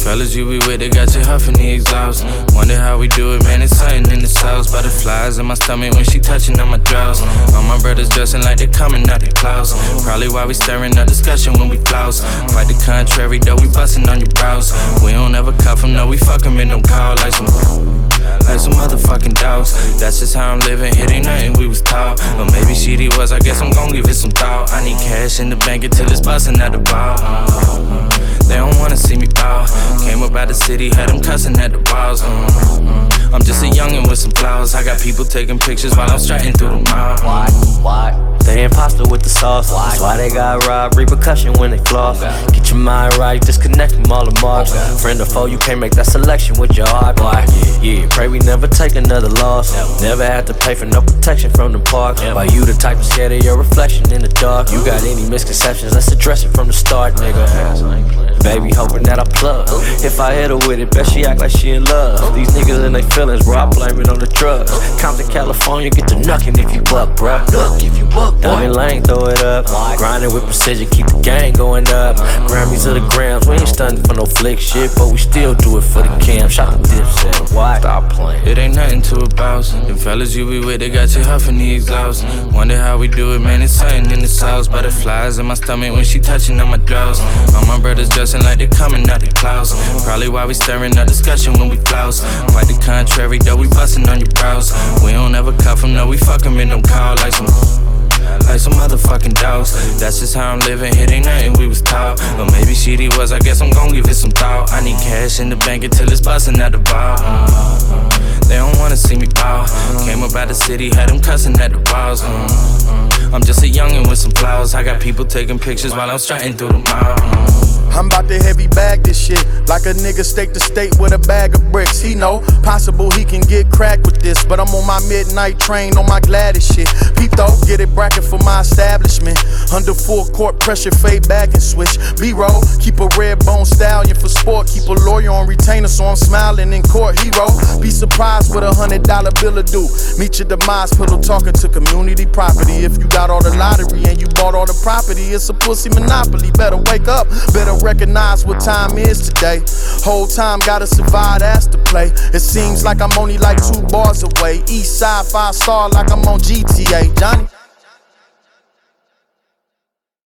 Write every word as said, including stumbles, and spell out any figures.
fellas you be with, they got you huffing the exhaust. Wonder how we do it, man, it's something in the sauce. Butterflies in my stomach when she touching on my drawers. All my brothers dressing like they coming out their clouds. Probably why we stirring up discussion when we flouse. Quite the contrary, though, we busting on your brows. We don't ever cuff them, no, we fuck them and don't call like some like some motherfucking dogs. That's just how I'm living, it ain't nothing we was taught. But maybe shitty was, I guess I'm gon' give it some thought. I need cash in the bank until it's busting out the ball. They don't wanna see me bow. Came up out the city, had them cussing at the walls. I'm just a youngin' with some flaws. I got people taking pictures while I'm strutting through the mall. Why? Why? They imposter with the sauce. Why? That's why they got robbed, repercussion when they floss. Okay. Get your mind right, disconnect from all the marks. Okay. Friend or foe, you can't make that selection with your heart. Why? Yeah, yeah. Pray we never take another loss. Never, never have to pay for no protection from the park. Why you the type of scared of your reflection in the dark? You got any misconceptions? Let's address it from the start, nigga. Baby hoping that I plug. If I hit her with it, bet she act like she in love. These niggas in they feelings, bro, I blame it on the drugs. Compton, California, get to knuckin' if you buck, bruh. Look if you buck, Dummy Lane, throw it up. Grinding with precision, keep the gang going up. Grammys of the grams, we ain't stunning for no flick shit, but we still do it for the cam. Shot the Dipset, why? Stop playing. It ain't nothing to a boss. Them fellas you be with, they got you huffing the exhaust. Wonder how we do it, man, it's something in the sauce. Butterflies in my stomach when she touching on my drawers. All my brothers dressing like they coming out the clouds. Probably why we stirring up discussion when we flouse. Quite the contrary, though, we busting on your brows. We don't ever cuff them, no, we fuck them and don't call like some like some motherfucking dogs. That's just how I'm living, it ain't nothing we was taught. But maybe shitty was, I guess I'm gon' give it some thought. I need cash in the bank until it's busting out the ball. They don't wanna see me bow. Came up out the city, had them cussing at the walls. I'm just a youngin' with some flaws. I got people taking pictures while I'm strutting through the mall. I'm about to heavy bag this shit, like a nigga state to state with a bag of bricks. He know, possible he can get cracked with this, but I'm on my midnight train on my Gladys shit. Peep though, get it bracket for my establishment. Under full court pressure, fade back and switch. B-roll, keep a red bone stallion for sport. Keep a lawyer on retainer, so I'm smiling in court. Hero, be surprised what a hundred dollar bill will do. Meet your demise, pillow talking to community property. If you got all the lottery and you bought all the property, it's a pussy monopoly. Better wake up, better recognize what time is today. Whole time gotta survive, that's the play. It seems like I'm only like two bars away. East side, five star, like I'm on G T A. Johnny